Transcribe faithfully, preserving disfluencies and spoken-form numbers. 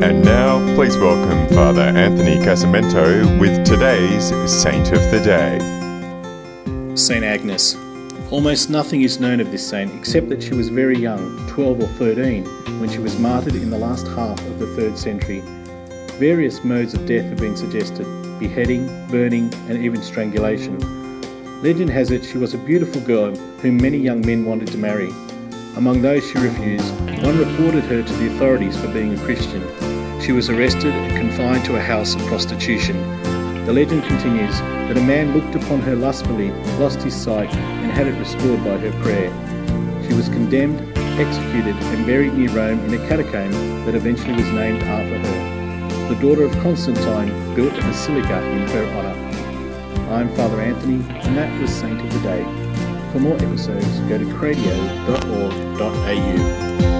And now, please welcome Father Anthony Casamento with today's Saint of the Day. Saint Agnes. Almost nothing is known of this saint except that she was very young, twelve or thirteen, when she was martyred in the last half of the third century. Various modes of death have been suggested: beheading, burning, and even strangulation. Legend has it she was a beautiful girl whom many young men wanted to marry. Among those she refused, one reported her to the authorities for being a Christian. She was arrested and confined to a house of prostitution. The legend continues that a man looked upon her lustfully, lost his sight, and had it restored by her prayer. She was condemned, executed, and buried near Rome in a catacomb that eventually was named after her. The daughter of Constantine built a basilica in her honour. I'm Father Anthony, and that was Saint of the Day. For more episodes, go to cradio dot org dot a u.